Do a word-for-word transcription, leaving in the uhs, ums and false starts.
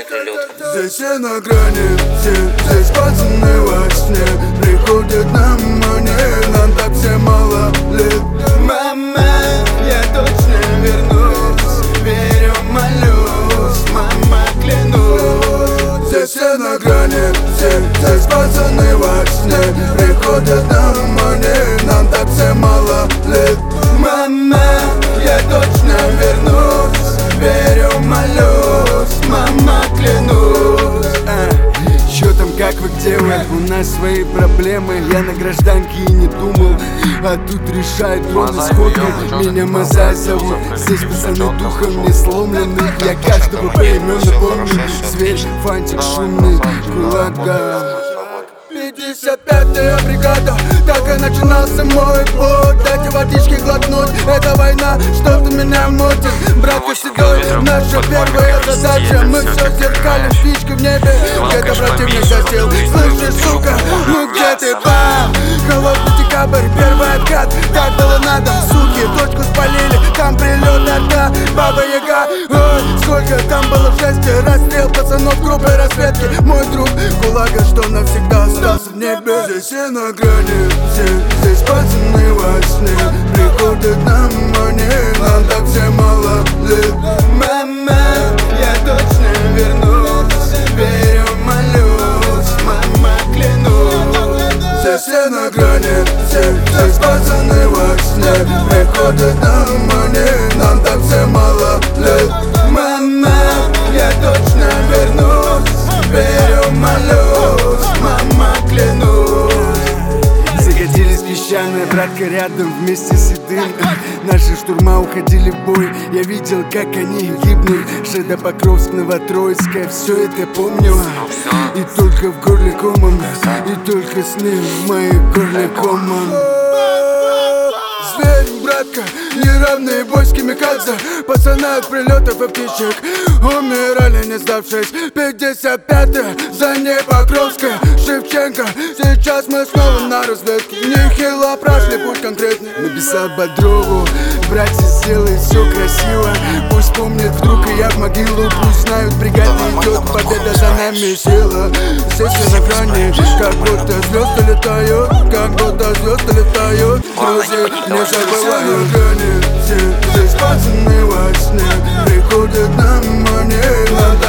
прилет. Здесь все на грани, все здесь пацаны во сне. Приходят на внимание, нам так все мало лет. Мама, я точно вернусь, верю, молюсь, мама, клянусь. Здесь все на грани, все здесь пацаны во сне. Приходят на внимание, нам так все мало лет. Мама, я точно вернусь, верю, молюсь, мама, клянусь. а, Чё там, как вы, где вы? У нас свои проблемы, я на гражданке и не думал. А тут решает дрон исходно, меня Мазай зовут. Здесь пацаны духом не сломлены, я каждого поименно помню. Зверь, фантик шумный, кулак, да. пятьдесят пятая бригада, так и начинался мой путь. Дайте водички глотнуть, это война, что-то меня мутит. Братка седой, наша первая задача. Мы все зеркалим, спичка в небе, где-то противник засел. Слышишь, сука, ну где ты, бам? Холодный декабрь, первый откат, так было надо. Суки, точку спалили, там прилет одна Баба Яга. Ой, сколько там было жести, расстрел пацанов группы разведки. Мой друг Кулага, что навсегда остался в небе. Здесь все на грани, все здесь пацаны во сне. Приходят на внимание, нам так все мало лет. Мама, я точно вернусь, верю, молюсь, мама, клянусь. Здесь все на грани, все здесь пацаны во сне. Приходят на внимание, нам так все мало лет. Мама, я точно вернусь, верю, молюсь, мама, клянусь. Загодились песчаные, братка рядом вместе с Седым. Наши штурма уходили в бой, я видел, как они гибнут. Шеда, Покровск, Новотроицкая, все это помню. И только в горле комом, и только сны в моих горле комом. Зверь, братка, неравные бой с камикадзе. Пацаны от прилетов и птичек умирали, не сдавшись. Пятьдесят пятая, за ней Покровская, Шевченко. Сейчас мы снова на разведке. Нехило прошли путь конкретный. Написал Бодрову: братья, сделай все красиво. Пусть помнят вдруг и я в могилу. Пусть знают, бригада идет, победа за нами сила. Здесь все на грани, как будто звезды летают, как будто звезды летают. Друзья, не забываю грани, все здесь пацаны во сне. Приходят на внимание, нам